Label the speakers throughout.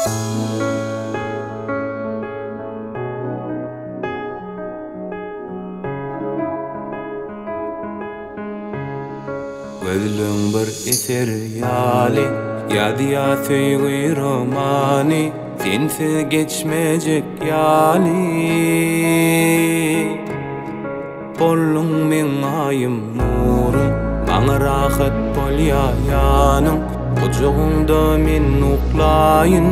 Speaker 1: Gözlüğün bir eser yali Yadiya söýgü romani Sensiz geçmejek yali Bollun men ayım nurum Maňa rahat bol ýanyň Ujugunda men uklaýyn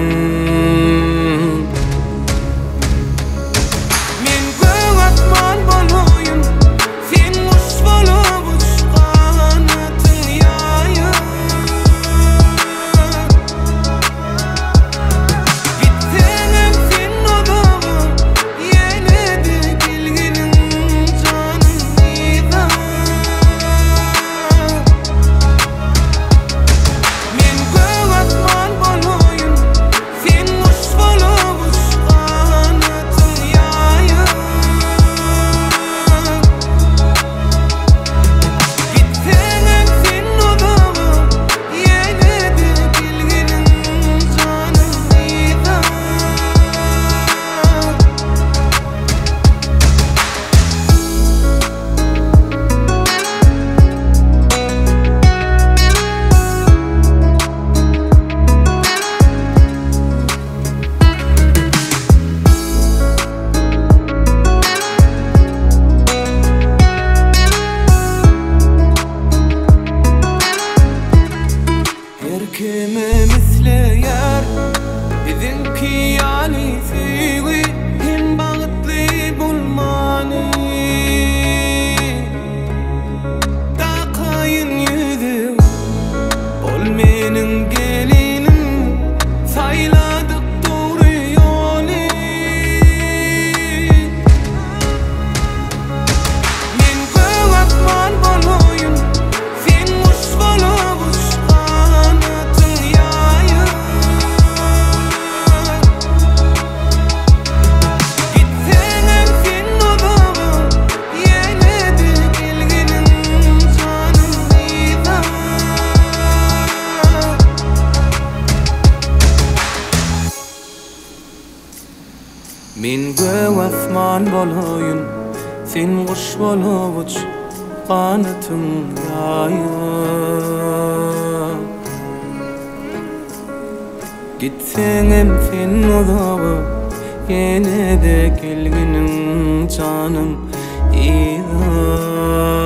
Speaker 1: Kime misleyer bizimki yani süýgi hem bagtly bolmany Takaýyn ýüzü ol meniň gelinim saýladyk dogry ýoly Men göň asman boloýyn sen uş bolup Men göň asman boloýyn sen guş bolup uçganyň ýaýyn Gitseňem sen uzagyp ýene-de kelginiň janym ýa